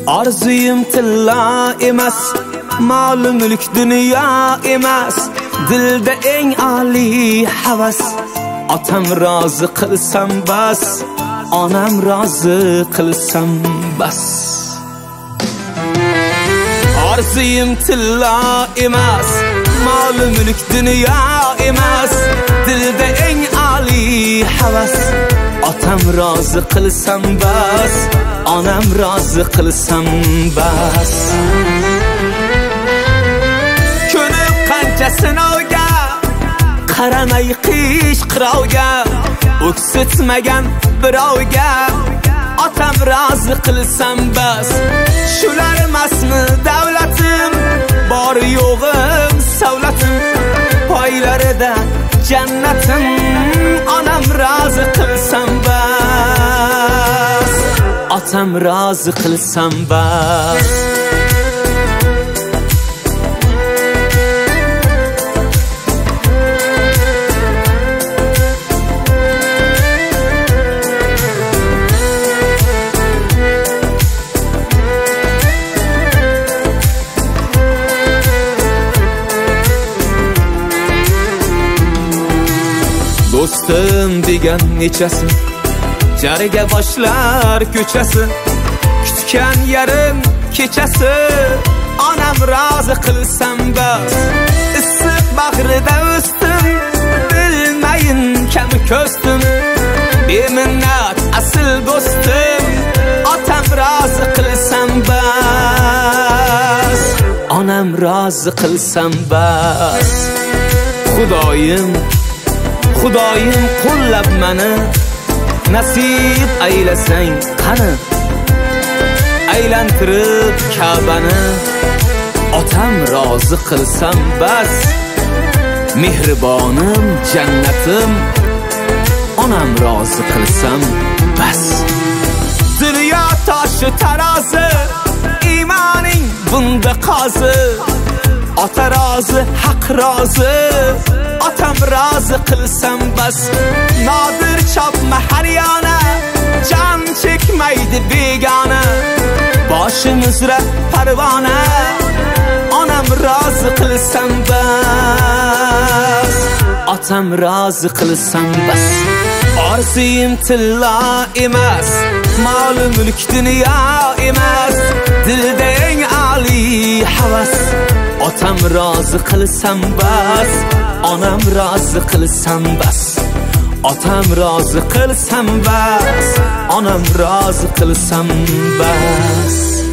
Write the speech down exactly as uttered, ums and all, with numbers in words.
Arzuyum tilla emas, mol mulk dunyo emas, dilda eng oliy havas. Otam rozi qilsam bas, onam rozi qilsam bas. Arzuyum tilla emas, mol mulk dunyo emas, dilda eng oliy havas. Otam rozi qilsam bas, onam rozi qilsam bas. Ko'nim qancha sinovga, qaramay qish qirovga, o'ksitmagan birovga. Otam rozi qilsam bas. Shular emasmi davlatim, bor yo'g'im savlatim, poylarida jannatim. Onam rozi qilsam bas, otam rozi qilsam bas. Do'stim degan nechasi, jariga boshlar ko'chasi, kutgan yarim kechasi. Onam rozi qilsam bas. Issiq bag'rida o'sdim, bilmayin kam ko'stim. Beminnat asl do'stim, otam rozi qilsam bas. Onam rozi qilsam bas. Xudoyim Xudoyim qo'llab mani, nasib aylasang qani, aylantirib Ka'bani. Otam rozi qilsam bas, mehribonim jannatim. Onam rozi qilsam bas. Dunyo toshi tarozi, iymoning bunda qozi. Ota rozi, haq rozi, otam rozi qilsam bas. Nodir chopma har yana, jon chekmaydi begona. Boshimizra parvona, onam rozi qilsam bas. Otam rozi qilsam bas. Arzuyim tilla emas, mol mulk dunyo emas, dilda eng oliy havas. Otam rozi qilsam bas, onam rozi qilsam bas. Otam rozi qilsam bas, onam rozi qilsam bas.